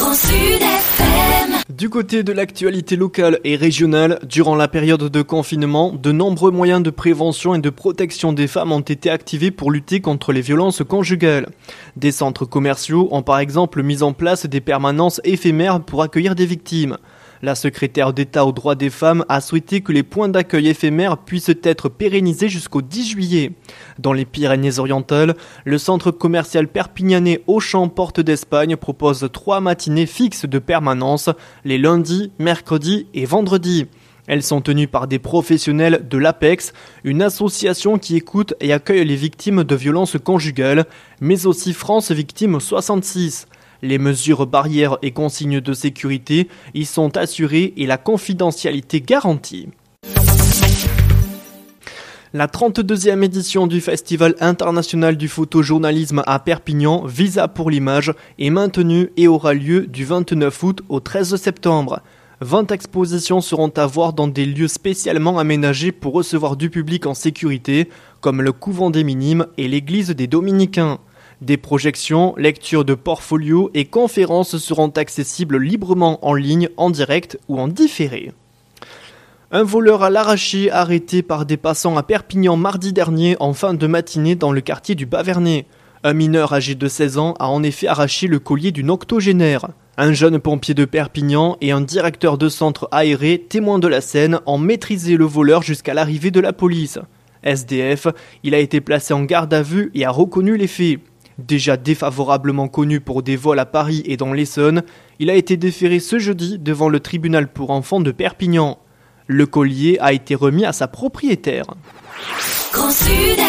Grand Sud FM. Du côté de l'actualité locale et régionale, durant la période de confinement, de nombreux moyens de prévention et de protection des femmes ont été activés pour lutter contre les violences conjugales. Des centres commerciaux ont par exemple mis en place des permanences éphémères pour accueillir des victimes. La secrétaire d'État aux droits des femmes a souhaité que les points d'accueil éphémères puissent être pérennisés jusqu'au 10 juillet. Dans les Pyrénées-Orientales, le centre commercial perpignanais Auchan Porte d'Espagne propose 3 matinées fixes de permanence, les lundis, mercredis et vendredis. Elles sont tenues par des professionnels de l'APEX, une association qui écoute et accueille les victimes de violences conjugales, mais aussi France Victimes 66. Les mesures barrières et consignes de sécurité y sont assurées et la confidentialité garantie. La 32e édition du Festival international du photojournalisme à Perpignan, Visa pour l'image, est maintenue et aura lieu du 29 août au 13 septembre. 20 expositions seront à voir dans des lieux spécialement aménagés pour recevoir du public en sécurité, comme le couvent des Minimes et l'église des Dominicains. Des projections, lectures de portfolios et conférences seront accessibles librement en ligne, en direct ou en différé. Un voleur à l'arraché arrêté par des passants à Perpignan mardi dernier en fin de matinée dans le quartier du Bas-Vernet. Un mineur âgé de 16 ans a en effet arraché le collier d'une octogénaire. Un jeune pompier de Perpignan et un directeur de centre aéré, témoins de la scène, ont maîtrisé le voleur jusqu'à l'arrivée de la police. SDF, il a été placé en garde à vue et a reconnu les faits. Déjà défavorablement connu pour des vols à Paris et dans l'Essonne, il a été déféré ce jeudi devant le tribunal pour enfants de Perpignan. Le collier a été remis à sa propriétaire. Grand Sud